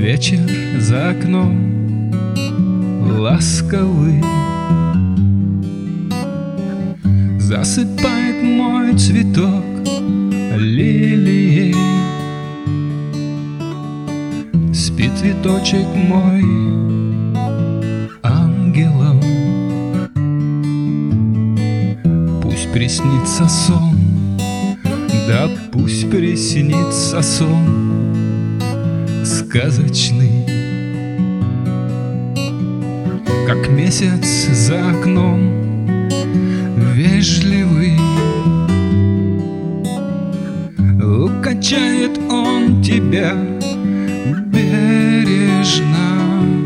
Вечер за окном ласковый засыпает мой цветок лилией. Спит цветочек мой ангелом. Пусть приснится сон, да пусть приснится сон сказочный, как месяц за окном вежливый. Укачает он тебя бережно,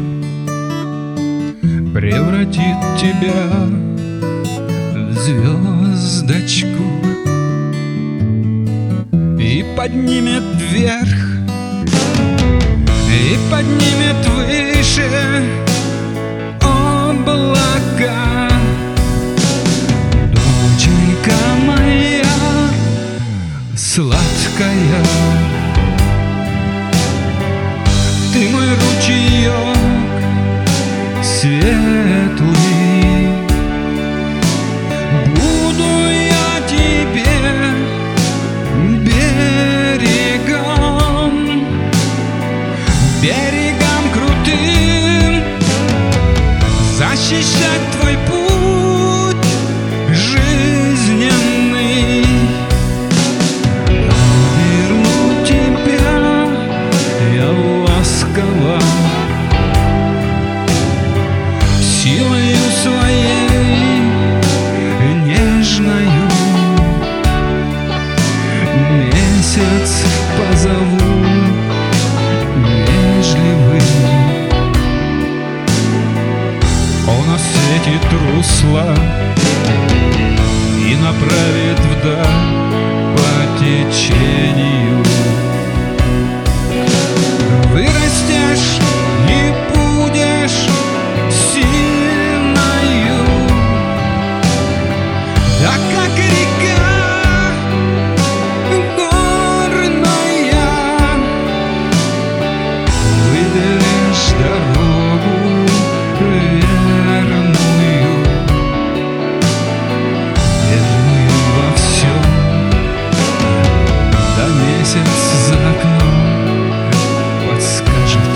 превратит тебя в звездочку и поднимет вверх, и поднимет выше облака. Доченька моя сладкая, ты мой ручеек светлый. Буду я тебе берегом, берегом крутым, защищать твой путь жизненный. Верну тебя я ласково, силою своей нежною. Месяц позову вежливый, он осветит русло и направит вдаль по течению. Вырастешь и будешь сильною, да как река горная. Выберешь дорогу верную, верную во всем, да месяц за окном подскажет.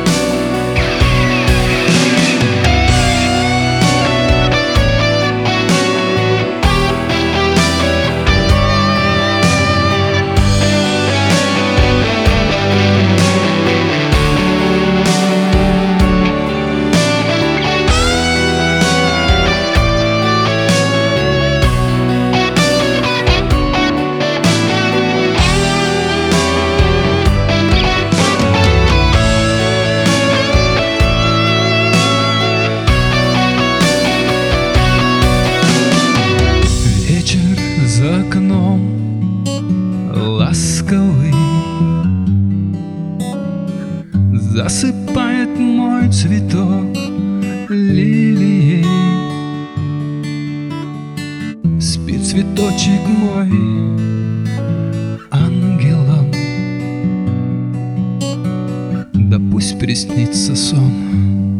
За окном ласковый засыпает мой цветок лилией. Спит цветочек мой ангелом, да пусть приснится сон